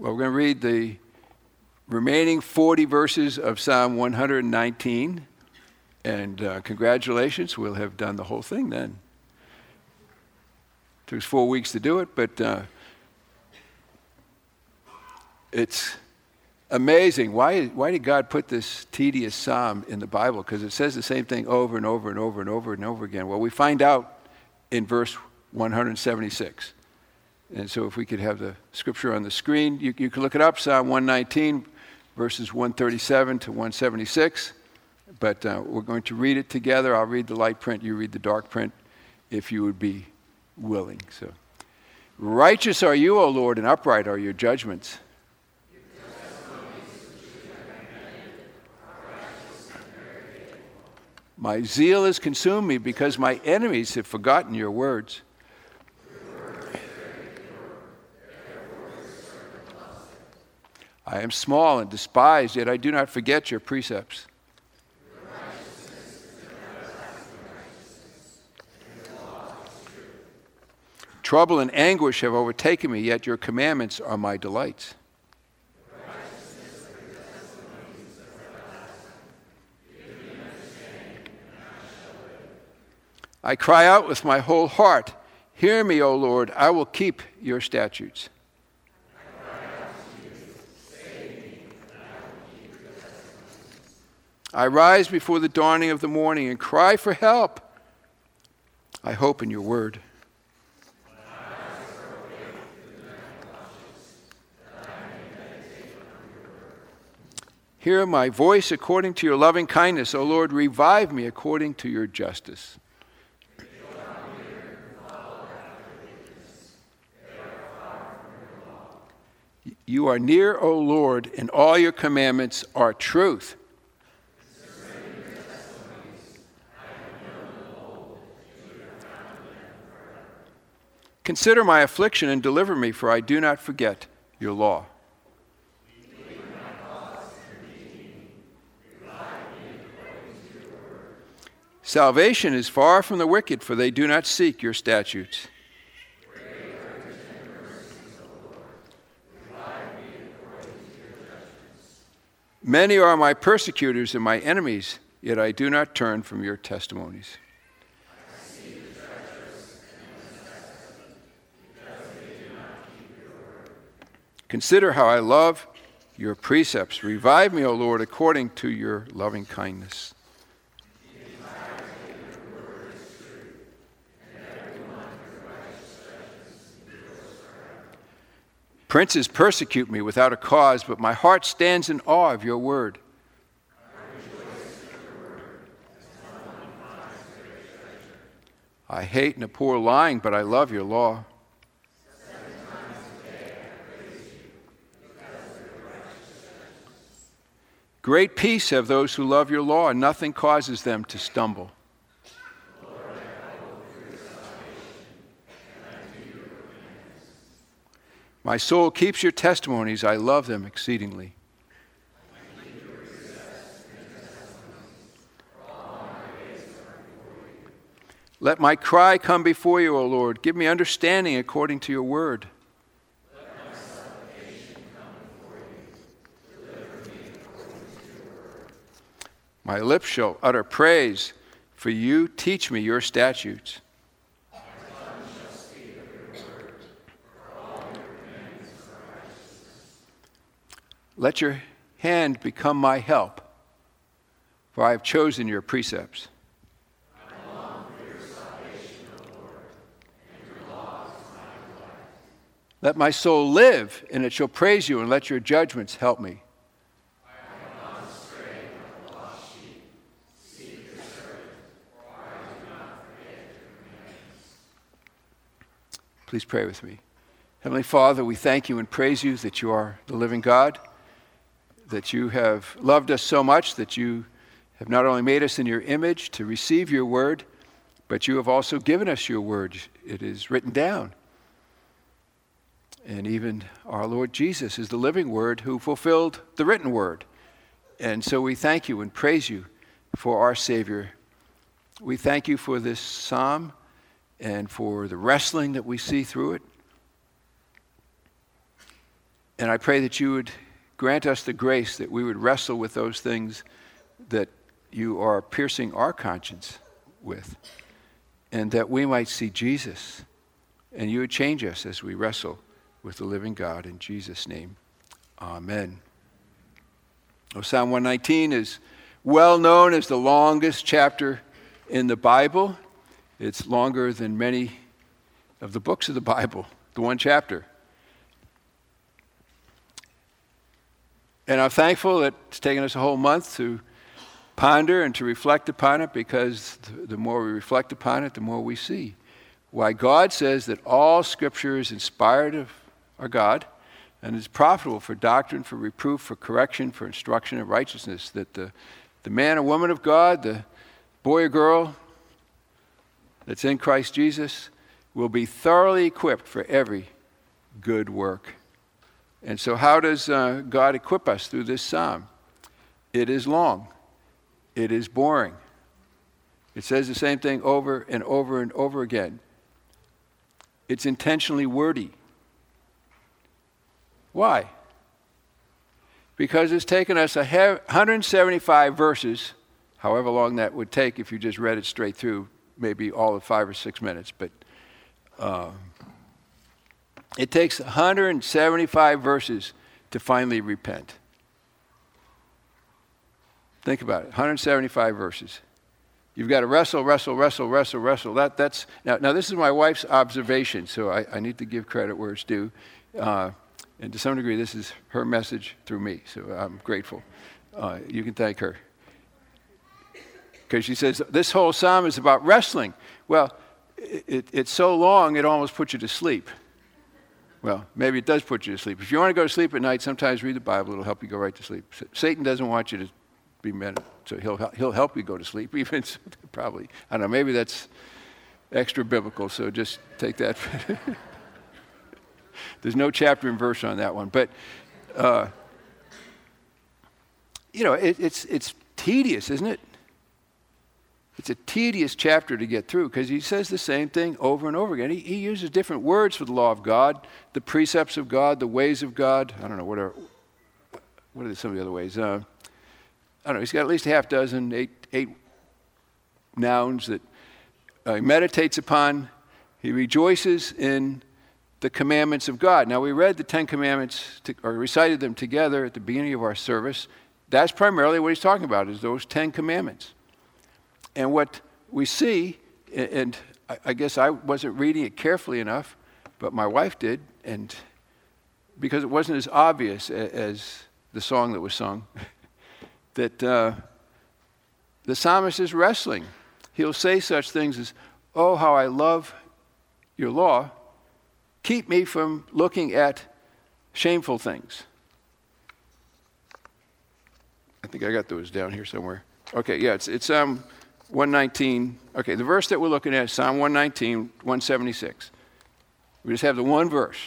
Well, we're going to read the remaining 40 verses of Psalm 119. And congratulations, we'll have done the whole thing then. It took us 4 weeks to do it, but it's amazing. Why did God put this tedious psalm in the Bible? Because it says the same thing over and over and over and over and over again. Well, we find out in verse 176. And so if we could have the scripture on the screen, you can look it up, Psalm 119, verses 137 to 176. But we're going to read it together. I'll read the light print, you read the dark print, if you would be willing. So, righteous are you, O Lord, and upright are your judgments. My zeal has consumed me because my enemies have forgotten your words. I am small and despised, yet I do not forget your precepts. Trouble and anguish have overtaken me, yet your commandments are my delights. I cry out with my whole heart, hear me, O Lord, I will keep your statutes. I rise before the dawning of the morning and cry for help. I hope in your word. Hear my voice according to your loving kindness, O Lord, revive me according to your justice. You are near, O Lord, and all your commandments are truth. Consider my affliction and deliver me, for I do not forget your law. Salvation is far from the wicked, for they do not seek your statutes. Many are my persecutors and my enemies, yet I do not turn from your testimonies. Consider how I love your precepts. Revive me, O Lord, according to your loving kindness. Princes persecute me without a cause, but my heart stands in awe of your word. I hate and abhor lying, but I love your law. Great peace have those who love your law, and nothing causes them to stumble. My soul keeps your testimonies. I love them exceedingly. Let my cry come before you, O Lord. Give me understanding according to your word. My lips shall utter praise, for you teach me your statutes. Let your hand become my help, for I have chosen your precepts. I long for your salvation, O Lord, and your law is my delight. Let my soul live, and it shall praise you, and let your judgments help me. I have gone astray like a lost sheep. Seek your servant, for I do not forget your commandments. Please pray with me. Heavenly Father, we thank you and praise you that you are the living God, that you have loved us so much that you have not only made us in your image to receive your word, but you have also given us your word. It is written down. And even our Lord Jesus is the living word who fulfilled the written word. And so we thank you and praise you for our Savior. We thank you for this psalm and for the wrestling that we see through it. And I pray that you would grant us the grace that we would wrestle with those things that you are piercing our conscience with, and that we might see Jesus, and you would change us as we wrestle with the living God. In Jesus' name, amen. Well, Psalm 119 is well known as the longest chapter in the Bible. It's longer than many of the books of the Bible, the one chapter. And I'm thankful that it's taken us a whole month to ponder and to reflect upon it, because the more we reflect upon it, the more we see why God says that all Scripture is inspired of our God and is profitable for doctrine, for reproof, for correction, for instruction in righteousness, that the man or woman of God, the boy or girl that's in Christ Jesus, will be thoroughly equipped for every good work. And so how does God equip us through this psalm? It is long. It is boring. It says the same thing over and over and over again. It's intentionally wordy. Why? Because it's taken us 175 verses, however long that would take if you just read it straight through, maybe all of 5 or 6 minutes, but it takes 175 verses to finally repent. Think about it, 175 verses. You've got to wrestle. That's now this is my wife's observation, so I need to give credit where it's due. And to some degree, this is her message through me, so I'm grateful. You can thank her. Because she says, this whole psalm is about wrestling. Well, it's so long, it almost puts you to sleep. Well, maybe it does put you to sleep. If you want to go to sleep at night, sometimes read the Bible. It'll help you go right to sleep. Satan doesn't want you to be meditated, so he'll help you go to sleep. Even probably, I don't know, maybe that's extra biblical, so just take that. There's no chapter and verse on that one. But, it's tedious, isn't it? It's a tedious chapter to get through because he says the same thing over and over again. He uses different words for the law of God, the precepts of God, the ways of God. I don't know, what are some of the other ways? I don't know, he's got at least a half dozen, eight nouns that he meditates upon. He rejoices in the commandments of God. Now, we read the 10 Commandments, or recited them together at the beginning of our service. That's primarily what he's talking about, is those 10 Commandments. And what we see, and I guess I wasn't reading it carefully enough, but my wife did, and because it wasn't as obvious as the song that was sung, that the psalmist is wrestling. He'll say such things as, "Oh, how I love your law. Keep me from looking at shameful things." I think I got those down here somewhere. Okay, yeah, it's 119. Okay, the verse that we're looking at is Psalm 119, 176. We just have the one verse.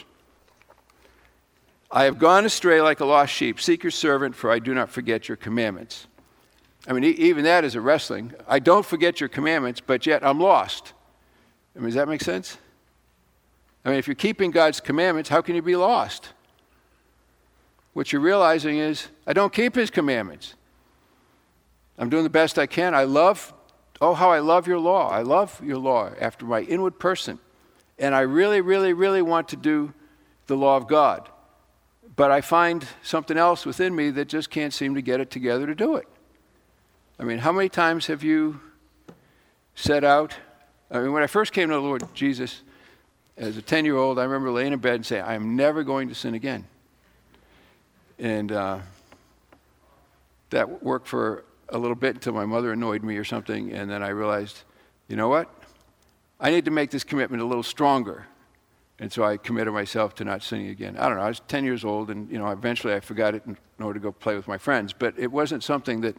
"I have gone astray like a lost sheep. Seek your servant, for I do not forget your commandments." I mean, even that is a wrestling. I don't forget your commandments, but yet I'm lost. I mean, does that make sense? I mean, if you're keeping God's commandments, how can you be lost? What you're realizing is, I don't keep his commandments. I'm doing the best I can. Oh, how I love your law. I love your law after my inward person. And I really, really, really want to do the law of God. But I find something else within me that just can't seem to get it together to do it. I mean, how many times have you set out? I mean, when I first came to the Lord Jesus, as a 10-year-old, I remember laying in bed and saying, I'm never going to sin again. And that worked for a little bit until my mother annoyed me or something, and then I realized, you know what? I need to make this commitment a little stronger. And so I committed myself to not sinning again. I don't know, I was 10 years old, and eventually I forgot it in order to go play with my friends. But it wasn't something that,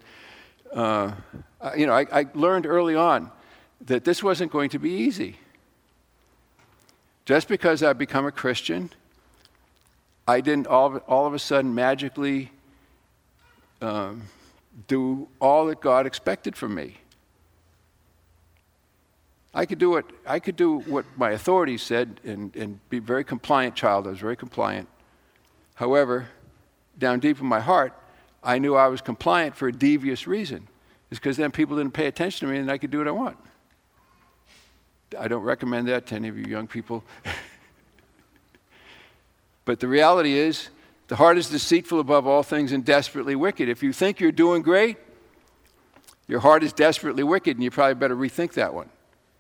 I learned early on that this wasn't going to be easy. Just because I've become a Christian, I didn't all of a sudden magically do all that God expected from me. I could do what my authorities said and be a very compliant child. I was very compliant. However, down deep in my heart, I knew I was compliant for a devious reason. It's because then people didn't pay attention to me and I could do what I want. I don't recommend that to any of you young people. But the reality is, the heart is deceitful above all things and desperately wicked. If you think you're doing great, your heart is desperately wicked, and you probably better rethink that one.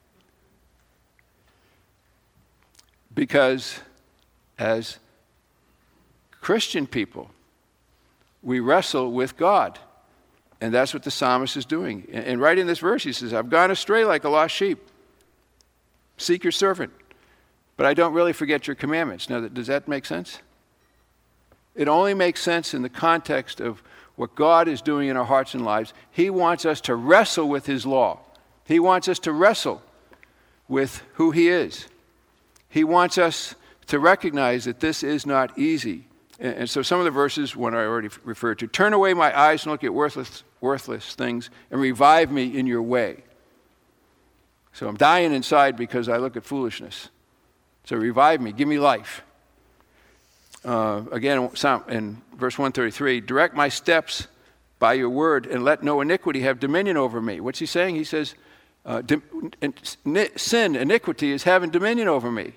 Because as Christian people, we wrestle with God. And that's what the psalmist is doing. And right in this verse, he says, I've gone astray like a lost sheep. Seek your servant. But I don't really forget your commandments. Now, does that make sense? It only makes sense in the context of what God is doing in our hearts and lives. He wants us to wrestle with his law. He wants us to wrestle with who he is. He wants us to recognize that this is not easy. And so some of the verses, one I already referred to, turn away my eyes and look at worthless things and revive me in your way. So I'm dying inside because I look at foolishness. So revive me, give me life. Again, in verse 133, direct my steps by your word and let no iniquity have dominion over me. What's he saying? He says, sin, iniquity is having dominion over me.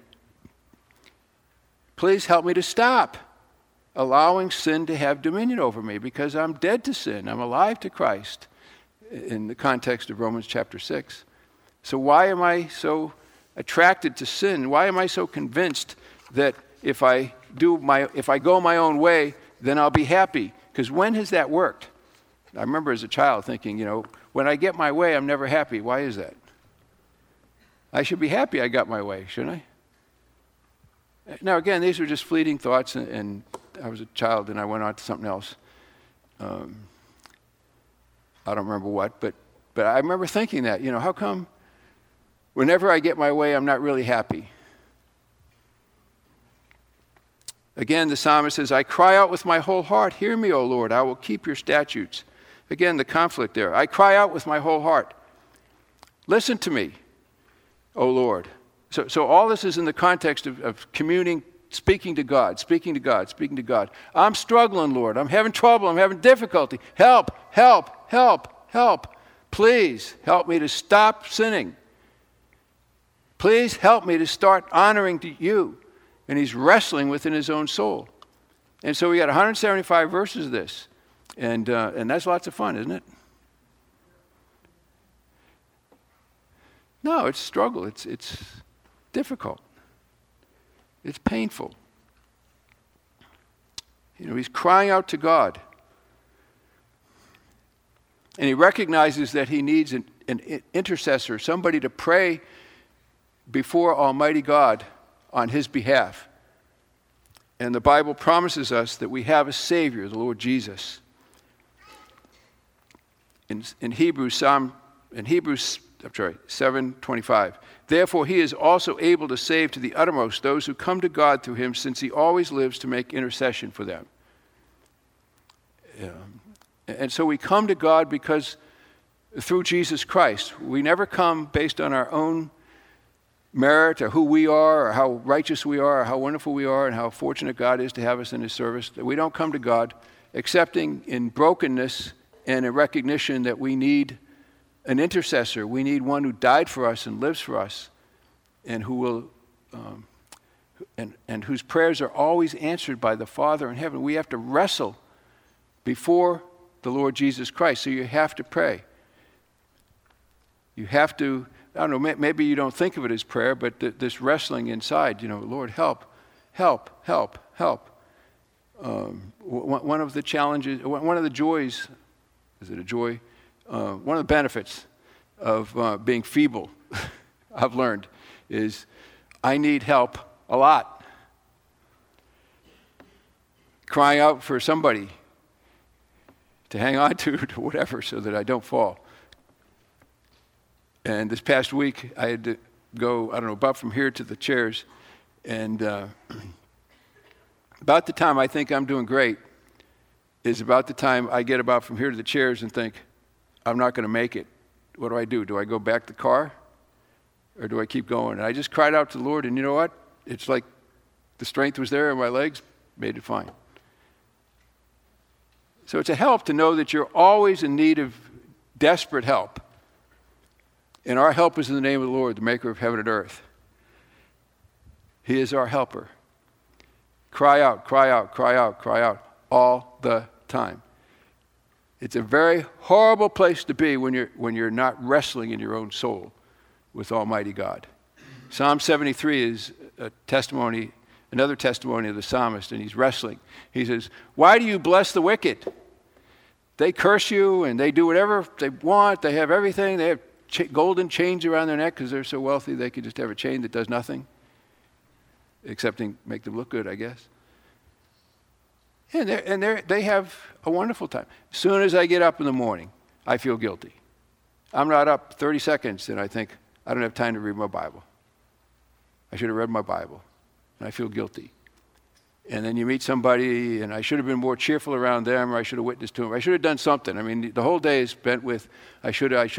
Please help me to stop allowing sin to have dominion over me, because I'm dead to sin. I'm alive to Christ in the context of Romans chapter 6. So why am I so attracted to sin? Why am I so convinced that if I go my own way, then I'll be happy? Because when has that worked? I remember as a child thinking, when I get my way, I'm never happy. Why is that? I should be happy I got my way, shouldn't I? Now, again, these were just fleeting thoughts, and I was a child and I went on to something else. I don't remember what, but I remember thinking that, how come whenever I get my way, I'm not really happy? Again, the psalmist says, I cry out with my whole heart. Hear me, O Lord. I will keep your statutes. Again, the conflict there. I cry out with my whole heart. Listen to me, O Lord. So all this is in the context of communing, speaking to God. I'm struggling, Lord. I'm having trouble. I'm having difficulty. Help. Please help me to stop sinning. Please help me to start honoring to you. And he's wrestling within his own soul. And so we got 175 verses of this. And that's lots of fun, isn't it? No, it's a struggle. It's difficult. It's painful. He's crying out to God. And he recognizes that he needs an intercessor, somebody to pray before Almighty God on his behalf. And the Bible promises us that we have a Savior, the Lord Jesus. In Hebrews 7:25. Therefore he is also able to save to the uttermost those who come to God through him, since he always lives to make intercession for them. And so we come to God because through Jesus Christ. We never come based on our own merit or who we are or how righteous we are or how wonderful we are and how fortunate God is to have us in his service. We don't come to God accepting in brokenness and a recognition that we need an intercessor. We need one who died for us and lives for us, and who will, and whose prayers are always answered by the Father in heaven. We have to wrestle before the Lord Jesus Christ. So you have to pray. You have to. I don't know. Maybe you don't think of it as prayer, but this wrestling inside. Lord, help. One of the challenges, one of the joys. Is it a joy? One of the benefits of being feeble, I've learned, is I need help a lot. Crying out for somebody to hang on to whatever so that I don't fall. And this past week, I had to go, about from here to the chairs. And about the time I think I'm doing great is about the time I get about from here to the chairs and think, I'm not going to make it. What do? Do I go back the car? Or do I keep going? And I just cried out to the Lord, and you know what? It's like the strength was there in my legs, made it fine. So it's a help to know that you're always in need of desperate help. And our help is in the name of the Lord, the maker of heaven and earth. He is our helper. Cry out, cry out, cry out, cry out all the time. It's a very horrible place to be when you're not wrestling in your own soul with Almighty God. Psalm 73 is a testimony, another testimony of the psalmist, and he's wrestling. He says, "Why do you bless the wicked? They curse you and they do whatever they want. They have everything. They have golden chains around their neck because they're so wealthy they could just have a chain that does nothing, except make them look good, I guess. And they have a wonderful time. As soon as I get up in the morning, I feel guilty. I'm not up 30 seconds and I think, I don't have time to read my Bible. I should have read my Bible. And I feel guilty. And then you meet somebody and I should have been more cheerful around them, or I should have witnessed to them. I should have done something. I mean, the whole day is spent with, it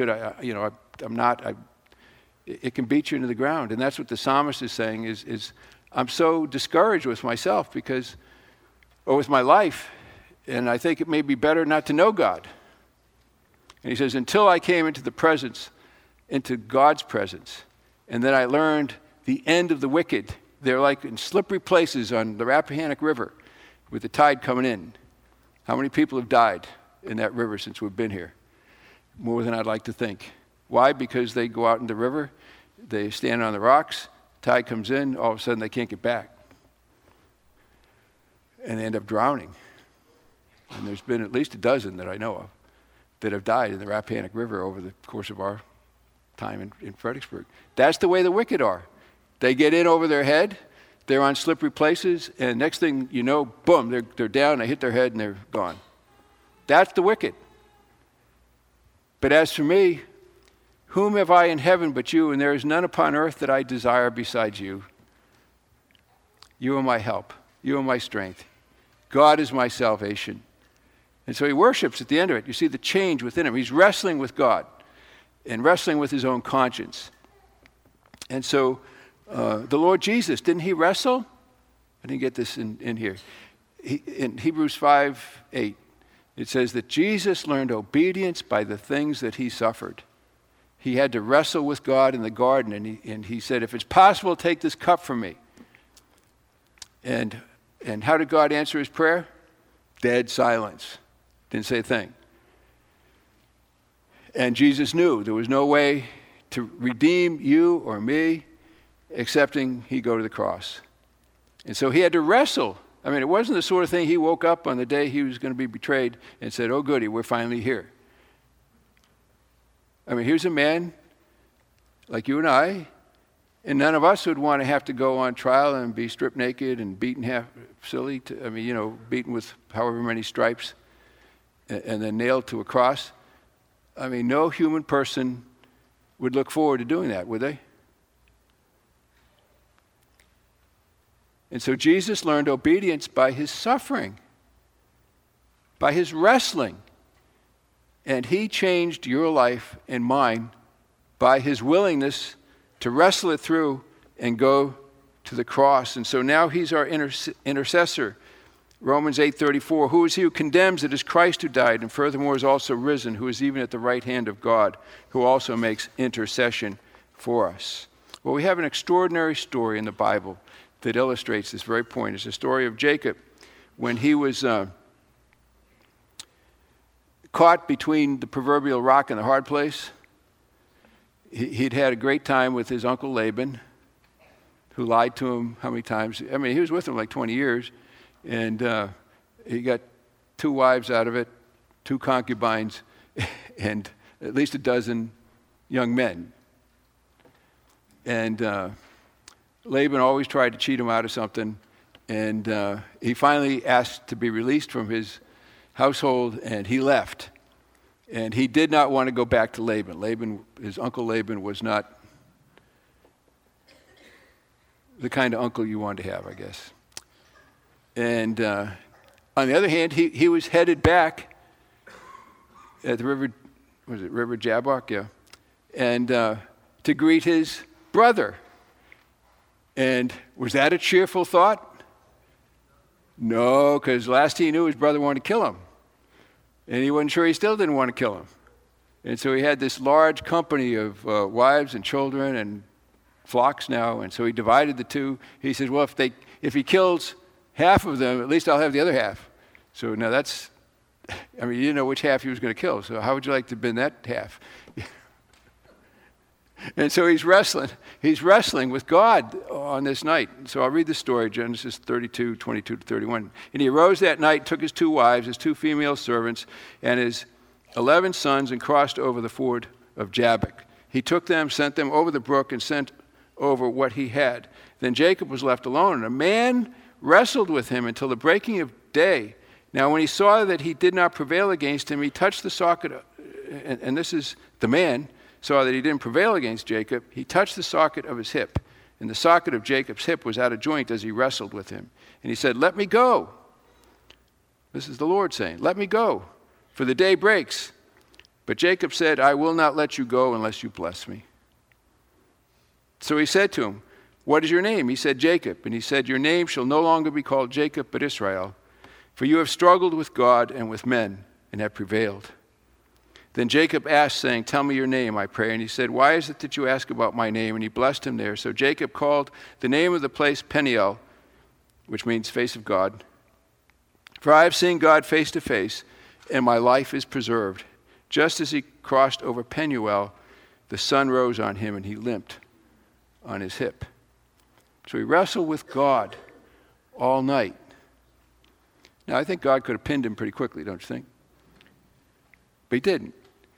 can beat you into the ground. And that's what the psalmist is saying is I'm so discouraged with myself or with my life, and I think it may be better not to know God. And he says, until I came into God's presence, and then I learned the end of the wicked. They're like in slippery places on the Rappahannock River with the tide coming in. How many people have died in that river since we've been here? More than I'd like to think. Why? Because they go out in the river, they stand on the rocks, tide comes in, all of a sudden they can't get back. And they end up drowning. And there's been at least a dozen that I know of that have died in the Rappahannock River over the course of our time in Fredericksburg. That's the way the wicked are. They get in over their head, they're on slippery places, and next thing you know, boom, they're down, they hit their head, and they're gone. That's the wicked. But as for me, whom have I in heaven but you, and there is none upon earth that I desire besides you. You are my help. You are my strength. God is my salvation. And so he worships at the end of it. You see the change within him. He's wrestling with God and wrestling with his own conscience. And so the Lord Jesus, didn't he wrestle? I didn't get this in here. In Hebrews 5:8, it says that Jesus learned obedience by the things that he suffered. He had to wrestle with God in the garden, and he said, if it's possible, take this cup from me. And how did God answer his prayer? Dead silence. Didn't say a thing. And Jesus knew there was no way to redeem you or me excepting he go to the cross. And so he had to wrestle. I mean, it wasn't the sort of thing he woke up on the day he was going to be betrayed and said, oh goody, we're finally here. I mean, here's a man like you and I, and none of us would want to have to go on trial and be stripped naked and beaten half silly, beaten with however many stripes and then nailed to a cross. I mean, no human person would look forward to doing that, would they? And so Jesus learned obedience by his suffering, by his wrestling. And he changed your life and mine by his willingness to wrestle it through and go to the cross. And so now he's our intercessor. Romans 8:34, who is he who condemns? It is Christ who died, and furthermore is also risen, who is even at the right hand of God, who also makes intercession for us. Well, we have an extraordinary story in the Bible that illustrates this very point. It's the story of Jacob when he was caught between the proverbial rock and the hard place. He'd had a great time with his uncle Laban, who lied to him how many times? I mean, he was with him like 20 years, and he got 2 wives out of it, 2 concubines, and at least a dozen young men. And Laban always tried to cheat him out of something, and he finally asked to be released from his household, and he left. And he did not want to go back to Laban. His uncle Laban was not the kind of uncle you wanted to have, I guess. And on the other hand, he was headed back at the river, was it River Jabbok? Yeah. And to greet his brother. And was that a cheerful thought? No, because last he knew, his brother wanted to kill him. And he wasn't sure, he still didn't want to kill him. And so he had this large company of wives and children and flocks now, and so he divided the two. He said, well, if he kills half of them, at least I'll have the other half. So now you didn't know which half he was going to kill, so how would you like to have been that half? And so he's wrestling with God on this night. So I'll read the story, Genesis 32, 22 to 31. And he arose that night, took his 2 wives, his 2 female servants, and his 11 sons, and crossed over the ford of Jabbok. He took them, sent them over the brook, and sent over what he had. Then Jacob was left alone, and a man wrestled with him until the breaking of day. Now when he saw that he did not prevail against him, he touched the socket, and this is the man, saw that he didn't prevail against Jacob, he touched the socket of his hip. And the socket of Jacob's hip was out of joint as he wrestled with him. And he said, let me go. This is the Lord saying, let me go, for the day breaks. But Jacob said, I will not let you go unless you bless me. So he said to him, what is your name? He said, Jacob. And he said, your name shall no longer be called Jacob, but Israel, for you have struggled with God and with men and have prevailed. Then Jacob asked, saying, tell me your name, I pray. And he said, why is it that you ask about my name? And he blessed him there. So Jacob called the name of the place Peniel, which means face of God. For I have seen God face to face, and my life is preserved. Just as he crossed over Penuel, the sun rose on him, and he limped on his hip. So he wrestled with God all night. Now, I think God could have pinned him pretty quickly, don't you think? But he didn't.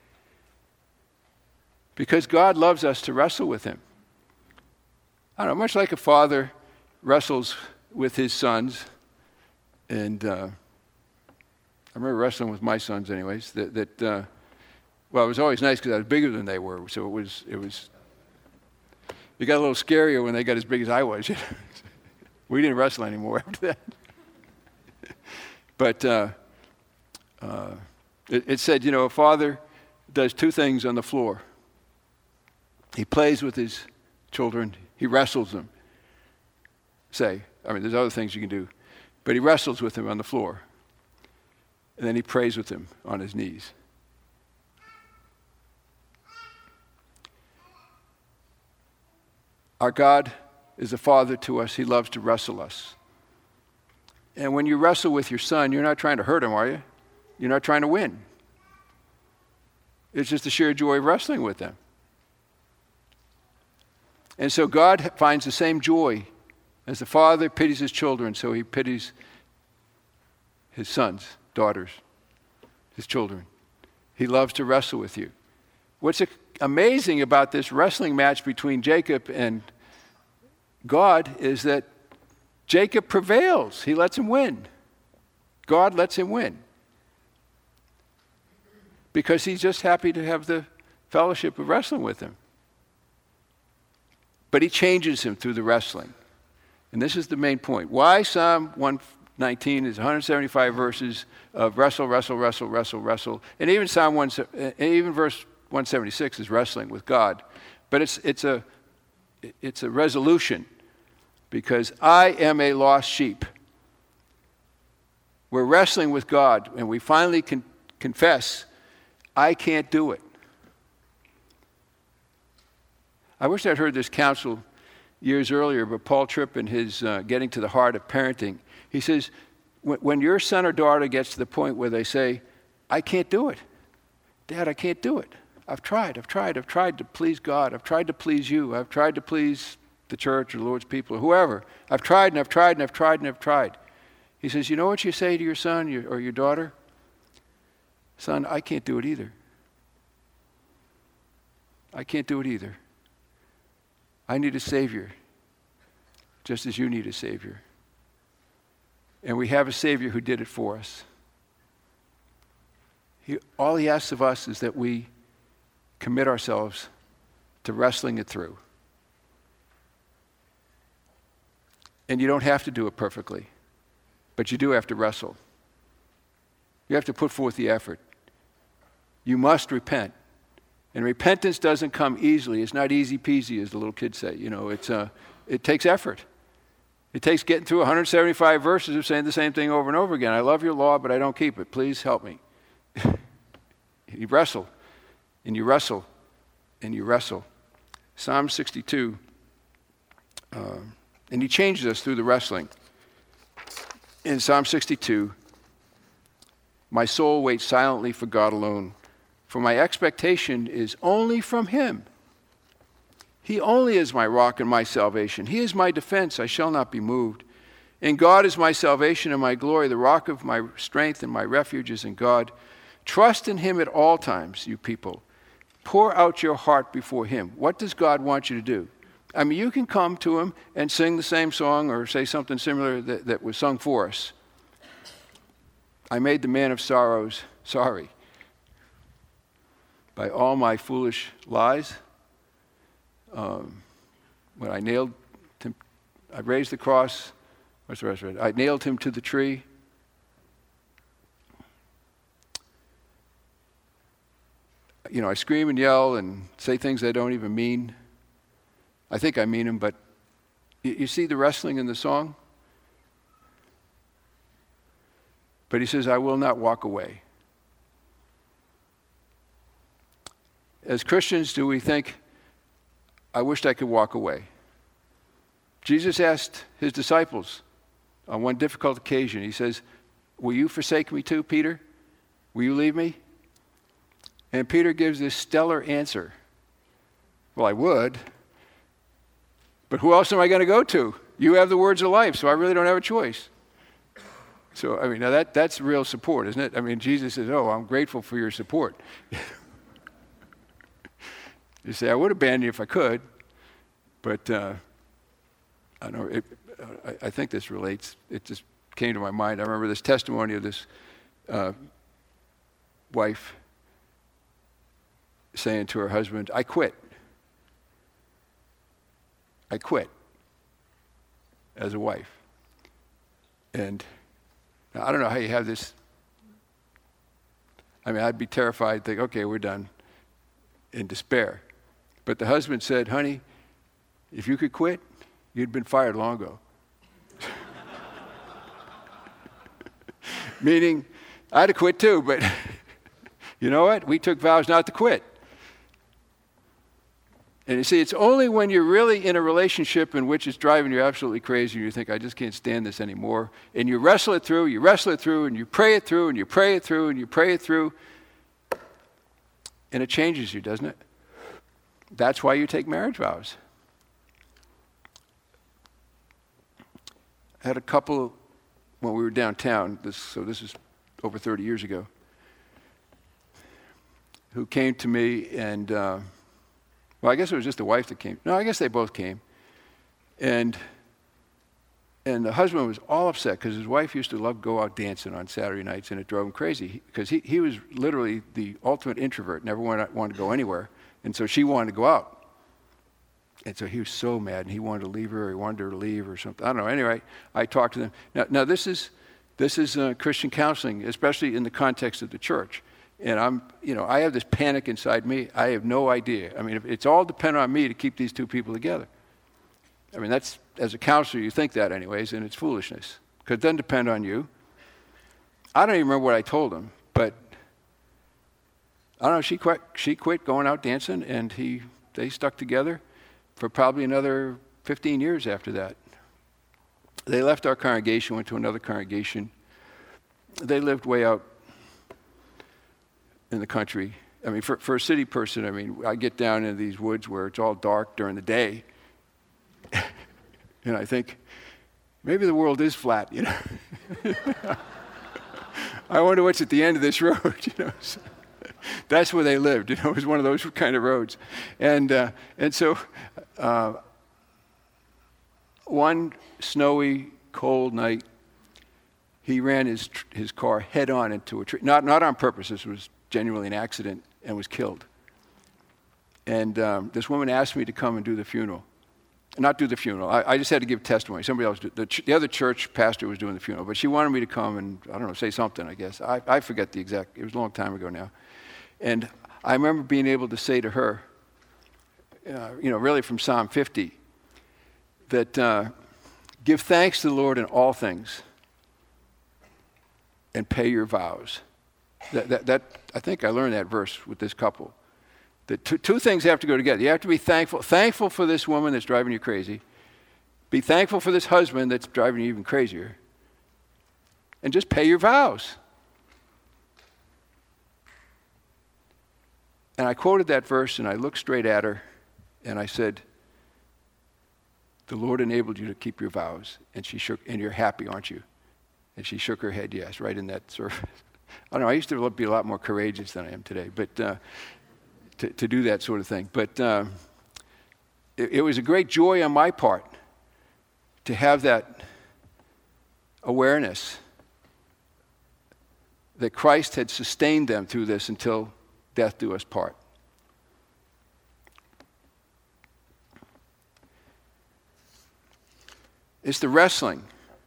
Because God loves us to wrestle with him. I don't know, much like a father wrestles with his sons, and I remember wrestling with my sons anyways, well, it was always nice because I was bigger than they were, so it got a little scarier when they got as big as I was. We didn't wrestle anymore after that. But it said, a father does 2 things on the floor. He plays with his children. He wrestles them. There's other things you can do. But he wrestles with them on the floor. And then he prays with them on his knees. Our God is a father to us. He loves to wrestle us. And when you wrestle with your son, you're not trying to hurt him, are you? You're not trying to win. It's just the sheer joy of wrestling with them. And so God finds the same joy as the father pities his children, so he pities his sons, daughters, his children. He loves to wrestle with you. What's amazing about this wrestling match between Jacob and God is that Jacob prevails. He lets him win. God lets him win. Because he's just happy to have the fellowship of wrestling with him. But he changes him through the wrestling. And this is the main point. Why Psalm 119 is 175 verses of wrestle, wrestle, wrestle, wrestle, wrestle. And even even verse 176 is wrestling with God. But it's a resolution. Because I am a lost sheep. We're wrestling with God, and we finally can confess, I can't do it. I wish I'd heard this counsel years earlier, but Paul Tripp in his Getting to the Heart of Parenting, he says, when your son or daughter gets to the point where they say, I can't do it. Dad, I can't do it. I've tried to please God. I've tried to please you. I've tried to please the church or the Lord's people or whoever. I've tried and I've tried and I've tried and I've tried. He says, you know what you say to your son or your daughter? Son, I can't do it either. I can't do it either. I need a Savior, just as you need a Savior. And we have a Savior who did it for us. All he asks of us is that we commit ourselves to wrestling it through. And you don't have to do it perfectly, but you do have to wrestle. You have to put forth the effort. You must repent. And repentance doesn't come easily. It's not easy peasy, as the little kids say. It takes effort. It takes getting through 175 verses of saying the same thing over and over again. I love your law, but I don't keep it. Please help me. You wrestle, and you wrestle, and you wrestle. Psalm 62, and he changes us through the wrestling. In Psalm 62, my soul waits silently for God alone, for my expectation is only from him. He only is my rock and my salvation. He is my defense, I shall not be moved. And God is my salvation and my glory, the rock of my strength and my refuge is in God. Trust in him at all times, you people. Pour out your heart before him. What does God want you to do? I mean, you can come to him and sing the same song or say something similar that was sung for us. I made the man of sorrows sorry. By all my foolish lies, when I nailed him, I raised the cross. What's the rest of it? I nailed him to the tree. You know, I scream and yell and say things I don't even mean. I think I mean them, but you see the wrestling in the song? But he says, I will not walk away. As Christians, do we think, I wished I could walk away? Jesus asked his disciples on one difficult occasion, he says, will you forsake me too, Peter? Will you leave me? And Peter gives this stellar answer. Well, I would, but who else am I going to go to? You have the words of life, so I really don't have a choice. So, I mean, now that's real support, isn't it? I mean, Jesus says, oh, I'm grateful for your support. You say, I would abandon you if I could, but I know I think this relates. It just came to my mind. I remember this testimony of this wife saying to her husband, I quit. I quit as a wife. And now, I don't know how you have this. I mean, I'd be terrified, think, okay, we're done, in despair. But the husband said, honey, if you could quit, you'd been fired long ago. Meaning, I'd have quit too, but you know what? We took vows not to quit. And you see, it's only when you're really in a relationship in which it's driving you absolutely crazy and you think, I just can't stand this anymore, and you wrestle it through, and you pray it through, and you pray it through, and you pray it through, and it changes you, doesn't it? That's why you take marriage vows. I had a couple when we were downtown, this is over 30 years ago, who came to me and, well, I guess it was just the wife that came. No, I guess they both came. And the husband was all upset because his wife used to love to go out dancing on Saturday nights, and it drove him crazy because he was literally the ultimate introvert, never wanted to go anywhere. And so she wanted to go out. And so he was so mad, and he wanted to leave her, or he wanted her to leave or something. I don't know. Anyway, I talked to them. Now this is Christian counseling, especially in the context of the church. And I have this panic inside me. I have no idea. I mean, it's all dependent on me to keep these two people together. I mean, that's, as a counselor, you think that anyways, and it's foolishness. Because it doesn't depend on you. I don't even remember what I told him, but I don't know, she quit going out dancing, and they stuck together for probably another 15 years after that. They left our congregation, went to another congregation. They lived way out in the country. I mean, for a city person, I mean, I get down into these woods where it's all dark during the day, and I think, maybe the world is flat, you know. I wonder what's at the end of this road, you know. So that's where they lived, you know. It was one of those kind of roads. And so one snowy, cold night, he ran his car head on into a tree. Not on purpose. This was genuinely an accident, and was killed. And this woman asked me to come and do the funeral. Not do the funeral. I just had to give testimony. Somebody else did. The other church pastor was doing the funeral, but she wanted me to come and, I don't know, say something, I guess. I forget the exact, it was a long time ago now. And I remember being able to say to her, really from Psalm 50, that give thanks to the Lord in all things and pay your vows. That I think I learned that verse with this couple. That two things have to go together. You have to be thankful for this woman that's driving you crazy. Be thankful for this husband that's driving you even crazier. And just pay your vows. And I quoted that verse, and I looked straight at her, and I said, the Lord enabled you to keep your vows. And she shook, and you're happy, aren't you? And she shook her head, yes, right in that sort of, I don't know, I used to be a lot more courageous than I am today, but to do that sort of thing. But it was a great joy on my part to have that awareness that Christ had sustained them through this until death do us part. It's the wrestling.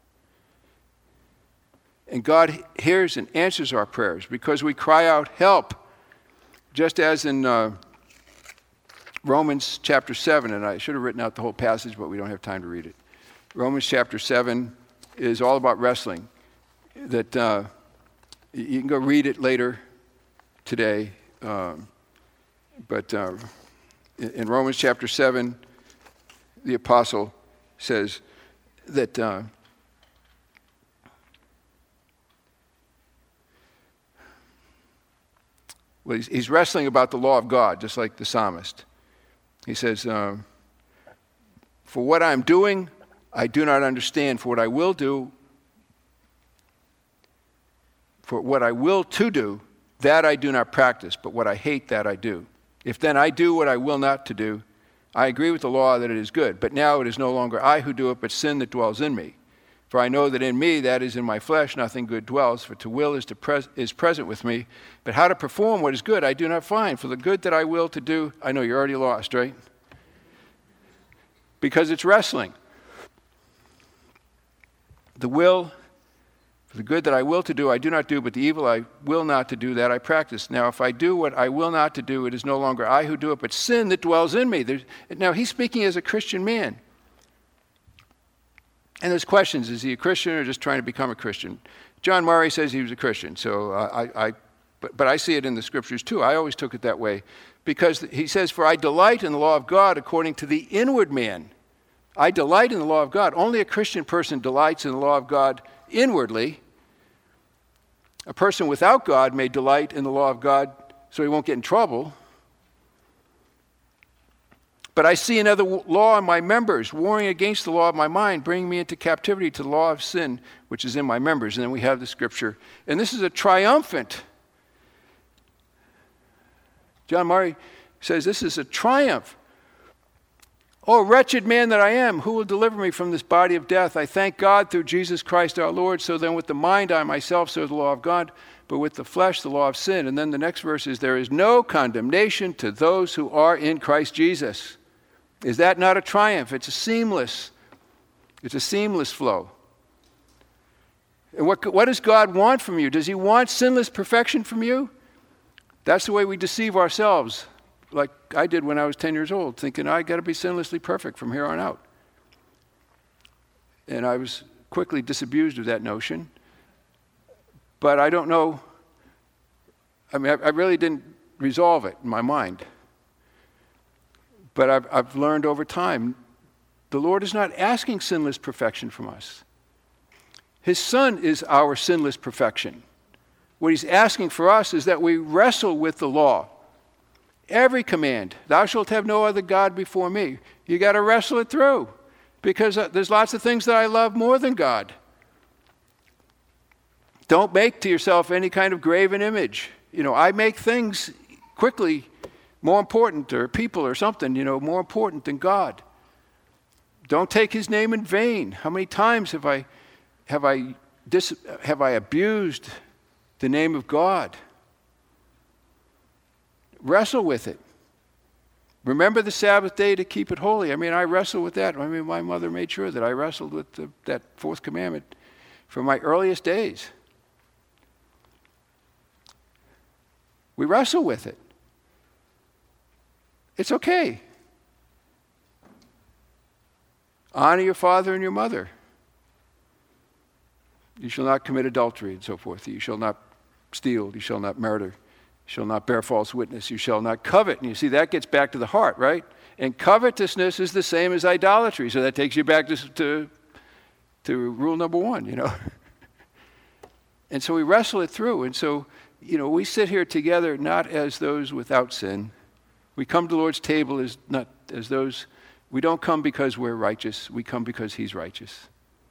And God hears and answers our prayers because we cry out, help. Just as in Romans chapter 7, and I should have written out the whole passage, but we don't have time to read it. Romans chapter 7 is all about wrestling. That you can go read it later today. But in Romans chapter 7, the apostle says that well, he's wrestling about the law of God, just like the psalmist. He says, for what I'm doing, I do not understand. For what I will do, for what I will to do, that I do not practice, but what I hate, that I do. If then I do what I will not to do, I agree with the law that it is good. But now it is no longer I who do it, but sin that dwells in me. For I know that in me, that is in my flesh, nothing good dwells. For to will is present with me. But how to perform what is good I do not find. For the good that I will to do, I know you're already lost, right? Because it's wrestling. The will, for the good that I will to do, I do not do, but the evil I will not to do, that I practice. Now, if I do what I will not to do, it is no longer I who do it, but sin that dwells in me. Now, he's speaking as a Christian man. And there's questions. Is he a Christian or just trying to become a Christian? John Murray says he was a Christian, so but I see it in the scriptures too. I always took it that way because he says, for I delight in the law of God according to the inward man. I delight in the law of God. Only a Christian person delights in the law of God inwardly. A person without God may delight in the law of God so he won't get in trouble. But I see another law in my members, warring against the law of my mind, bringing me into captivity to the law of sin, which is in my members. And then we have the scripture. And this is a triumphant. John Murray says this is a triumph. Oh, wretched man that I am, who will deliver me from this body of death? I thank God through Jesus Christ our Lord. So then with the mind I myself serve the law of God, but with the flesh the law of sin. And then the next verse is, there is no condemnation to those who are in Christ Jesus. Is that not a triumph? It's a seamless flow. And what does God want from you? Does he want sinless perfection from you? That's the way we deceive ourselves, like I did when I was 10 years old, thinking I got to be sinlessly perfect from here on out. And I was quickly disabused of that notion. But I don't know, I really didn't resolve it in my mind. But I've learned over time, the Lord is not asking sinless perfection from us. His Son is our sinless perfection. What he's asking for us is that we wrestle with the law. Every command, thou shalt have no other God before me. You got to wrestle it through because there's lots of things that I love more than God. Don't make to yourself any kind of graven image. I make things quickly more important, or people or something, more important than God. Don't take his name in vain. How many times have I abused the name of God? Wrestle with it. Remember the Sabbath day to keep it holy. I wrestle with that. My mother made sure that I wrestled with that fourth commandment from my earliest days. We wrestle with it. It's okay. Honor your father and your mother. You shall not commit adultery and so forth. You shall not steal, you shall not murder, you shall not bear false witness, you shall not covet. And you see, that gets back to the heart, right? And covetousness is the same as idolatry. So that takes you back to rule number 1, And so we wrestle it through. And so, we sit here together not as those without sin. We come to the Lord's table as not as those, we don't come because we're righteous. We come because he's righteous.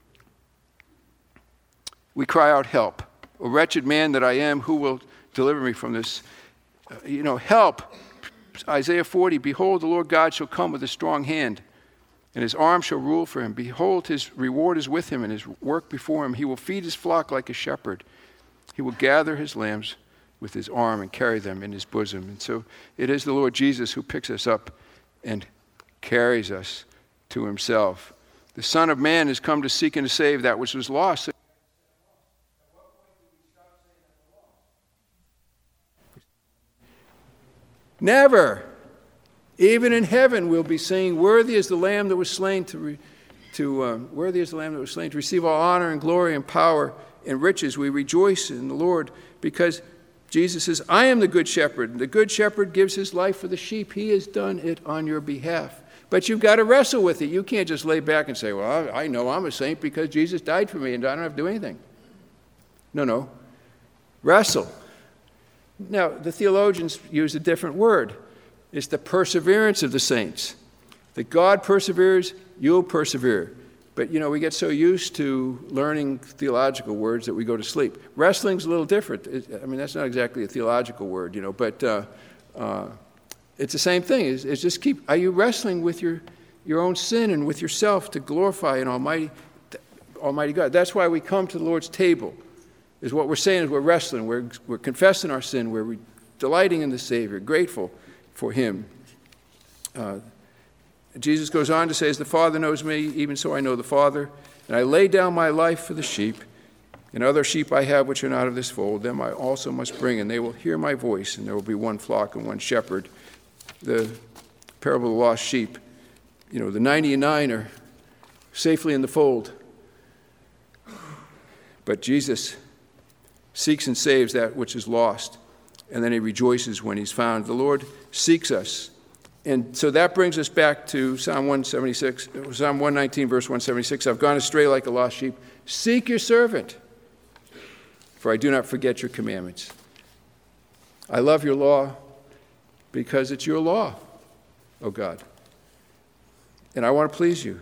We cry out, help. O wretched man that I am, who will deliver me from this? Help. Isaiah 40, behold, the Lord God shall come with a strong hand, and his arm shall rule for him. Behold, his reward is with him, and his work before him. He will feed his flock like a shepherd. He will gather his lambs with his arm and carry them in his bosom. And so it is the Lord Jesus who picks us up and carries us to himself. The Son of Man has come to seek and to save that which was lost. Never. Even in heaven we'll be saying, worthy is the Lamb that was slain to receive all honor and glory and power and riches. We rejoice in the Lord because Jesus says, I am the good shepherd. The good shepherd gives his life for the sheep. He has done it on your behalf. But you've got to wrestle with it. You can't just lay back and say, well, I know I'm a saint because Jesus died for me and I don't have to do anything. No. Wrestle. Now, the theologians use a different word. It's the perseverance of the saints. That God perseveres, you'll persevere. But, we get so used to learning theological words that we go to sleep. Wrestling's a little different. That's not exactly a theological word, but it's the same thing. It's just are you wrestling with your own sin and with yourself to glorify an Almighty God? That's why we come to the Lord's table. Is what we're saying is we're wrestling. We're confessing our sin. We're delighting in the Savior, grateful for him. Jesus goes on to say, as the Father knows me, even so I know the Father. And I lay down my life for the sheep. And other sheep I have which are not of this fold, them I also must bring, and they will hear my voice, and there will be one flock and one shepherd. The parable of the lost sheep. The 99 are safely in the fold. But Jesus seeks and saves that which is lost, and then he rejoices when he's found. The Lord seeks us. And so that brings us back to Psalm 119, verse 176. I've gone astray like a lost sheep. Seek your servant, for I do not forget your commandments. I love your law because it's your law, O God. And I want to please you.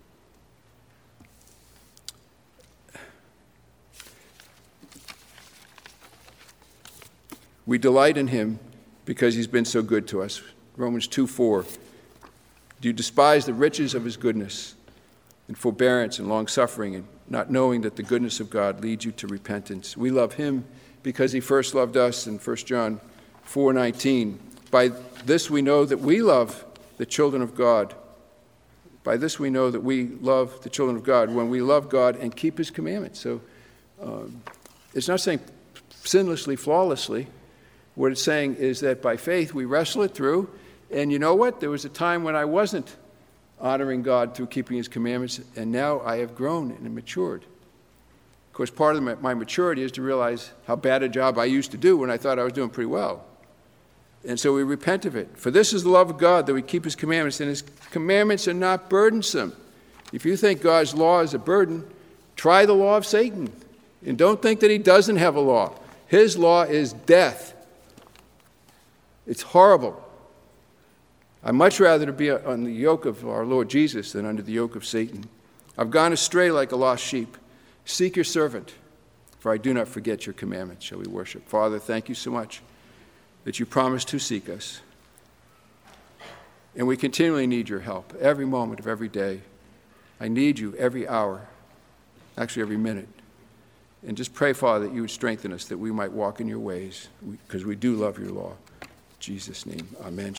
We delight in him because he's been so good to us. Romans 2:4. Do you despise the riches of his goodness and forbearance and long-suffering, and not knowing that the goodness of God leads you to repentance? We love him because he first loved us in 1 John 4:19. By this we know that we love the children of God. By this we know that we love the children of God, when we love God and keep his commandments. So it's not saying sinlessly, flawlessly. What it's saying is that by faith we wrestle it through. And you know what? There was a time when I wasn't honoring God through keeping his commandments, and now I have grown and matured. Of course, part of my maturity is to realize how bad a job I used to do when I thought I was doing pretty well. And so we repent of it. For this is the love of God, that we keep his commandments, and his commandments are not burdensome. If you think God's law is a burden, try the law of Satan. And don't think that he doesn't have a law. His law is death. It's horrible. I'd much rather to be on the yoke of our Lord Jesus than under the yoke of Satan. I've gone astray like a lost sheep. Seek your servant, for I do not forget your commandments. Shall we worship? Father, thank you so much that you promised to seek us. And we continually need your help every moment of every day. I need you every hour, actually every minute. And just pray, Father, that you would strengthen us, that we might walk in your ways, because we do love your law. In Jesus' name, amen.